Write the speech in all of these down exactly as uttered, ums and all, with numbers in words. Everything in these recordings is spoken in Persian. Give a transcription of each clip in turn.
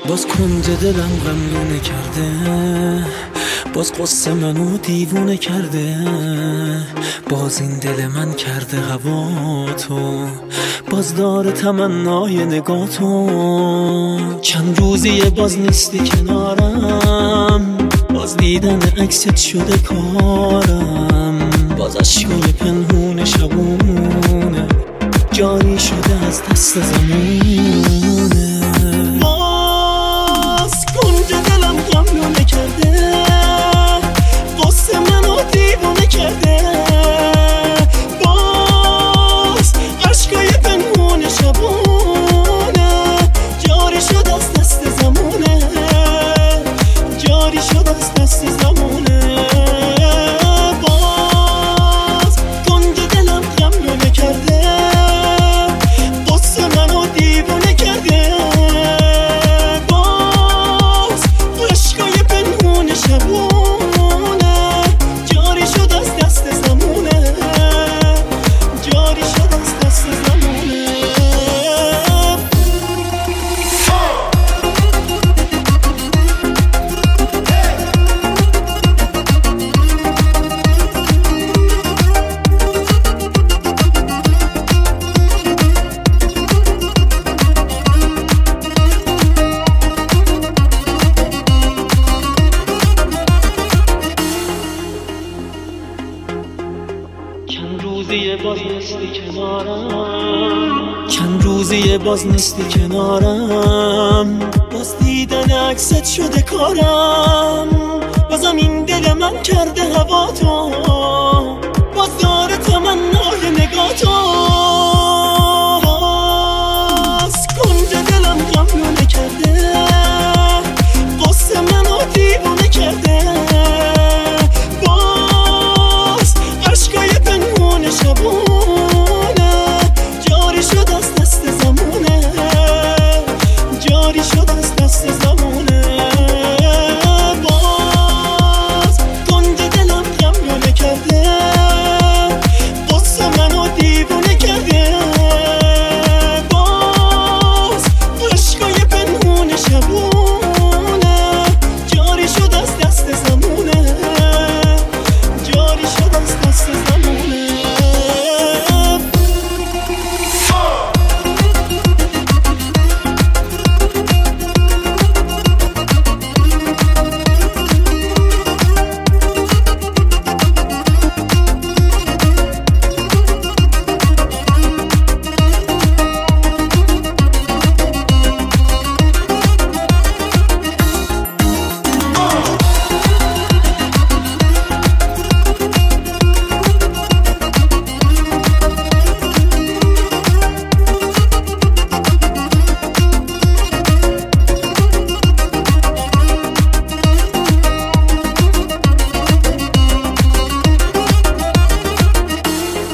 باز کنج دلم غملونه کرده، باز قصه منو دیوونه کرده، باز این دل من کرده هوا تو، باز داره تمنای نگاه تو. چند روزیه باز نیستی کنارم، باز دیدن عکست شده کارم، باز عشقای پنهون شبونه جاری شده از دست زمونه. باز کنج دلم غملونه کرده، قصه منو دیوونه کرده، باز عشقای پنهون شبونه جاری شد از دست زمونه، جاری شد از دست زمونه. باز کنج دلم غملونه کرده، قصه منو دیوونه کرده، باز عشقای پنهون شبونه جاری شد از دست زمونه، جاری شد از دست زمونه. چند روزیه باز نیستی کنارم، چند روزیه باز نیستی کنارم، باز دیدن عکست شده کارم، بازم این دل من کرده هوا تو، باز داره تمنای نگاه تو. باز کنج دلم غملونه کرده، قصه منو دیوونه کرده، شبونه جاری شد از دست زمونه، جاری شد از دست زمونه. باز کنج دلم غملونه کرده، قصه منو دیوونه کرده، باز عشقای پنهون شبونه جاری شد از دست زمونه، جاری شد از دست زمونه.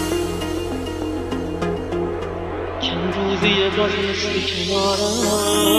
چند روزیه باز نیستی کنارم،